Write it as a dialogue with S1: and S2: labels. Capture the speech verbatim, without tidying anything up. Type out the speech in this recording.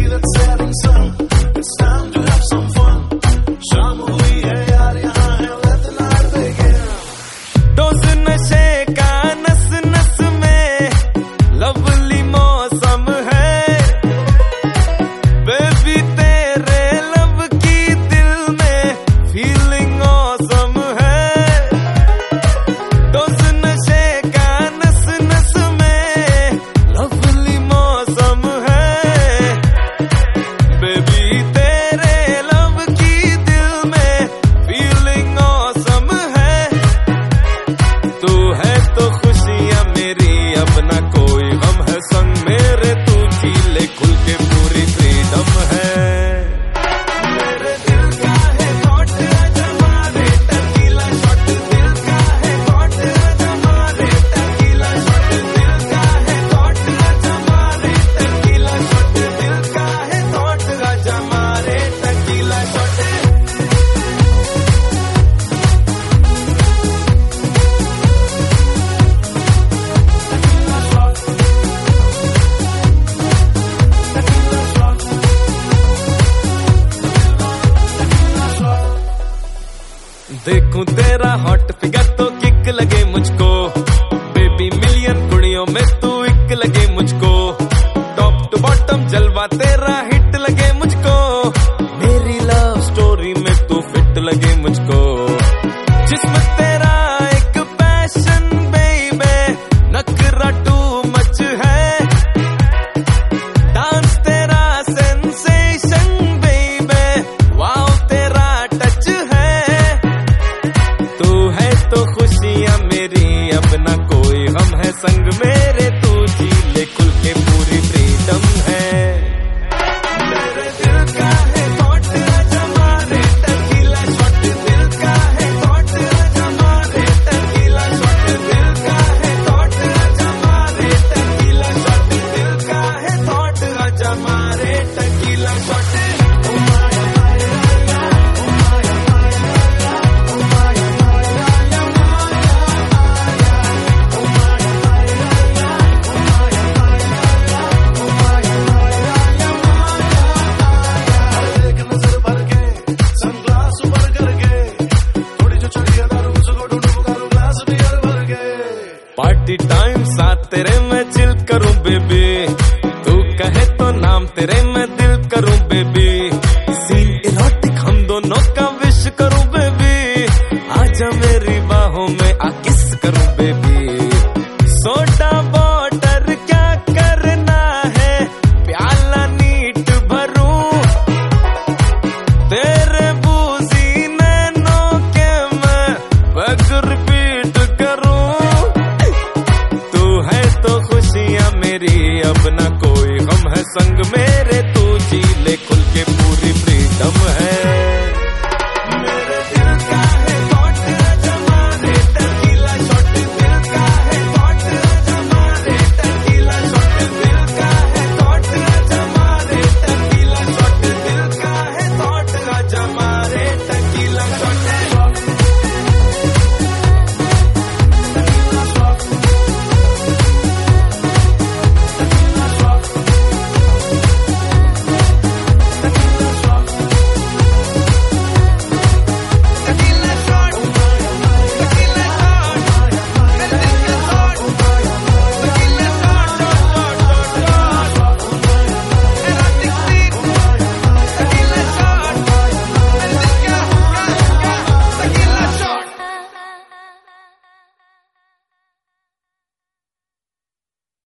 S1: that setting sun. It's time to have some fun. शाम हुई है यार यहाँ है, let the night begin.
S2: Dose नशे का नस नस में लवली मौसम है, बेबी तेरे लब की दिल में फीलिंग ऑसम है. डोज नशे का नस नस में लवली मौसम है, बेबी तेरे लब की दिल में फीलिंग ऑसम है. तू है तो खुशियां मेरी, अपना कोई गम है संग मेरे, तू जी ले खुल के पूरी फ्रीडम है. मेरे दिल का है थॉट हमारे टकीला शॉट, दिल का है थॉट हमारे टकीला शॉट, दिल का है थॉट हमारे टकीला शॉट, दिल का है थॉट हमारे टकीला शॉट. देखूं तेरा हॉट फिगर तो किक लगे मुझको, बेबी मिलियन कुड़ियों में तू एक लगे मुझको. टॉप टू बॉटम जलवा तेरा हिट लगे मुझको, मेरी लव स्टोरी में तू फिट लगे मुझको. जिस्म तेरा एक पैशन बेबे, नखरा टू मच है, डांस तेरा सेंसेशन बेबे, वाओ तेरा टच है. तू है तो खुशियां मेरी, अपना कोई गम है संग मेरे, तू जी ले खुल के पूरी फ्रीडम है. मेरे दिल का है थॉट हमारे टकीला शॉट, दिल का है थॉट हमारे टकीला शॉट, दिल का है थॉट हमारे टकीला शॉट, दिल का है थॉट हमारे टकीला शॉट.
S1: एक नजर भर के सनग्लास ऊपर करके, थोड़ी जो चढ़ी है दारू उसको ढूंढूं पुकारूं ग्लास बियर भर के.
S2: पार्टी टाइम साथ तेरे मैं चिल करूं बेबी, तू कहे तो नाम तेरे मैं दिल करूं बेबी. सीन इरोटिक हम दोनों का विश करूं बेबी, आजा मेरी बाहों में आ किस करूं बेबी. सोडा वाटर क्या करना है, प्याला नीट भरूं, तेरे बूजी नैनों के मैं बैक रिपीट करूं. तू है तो खुशियां मेरी, अपना कोई गम है संग मेरे,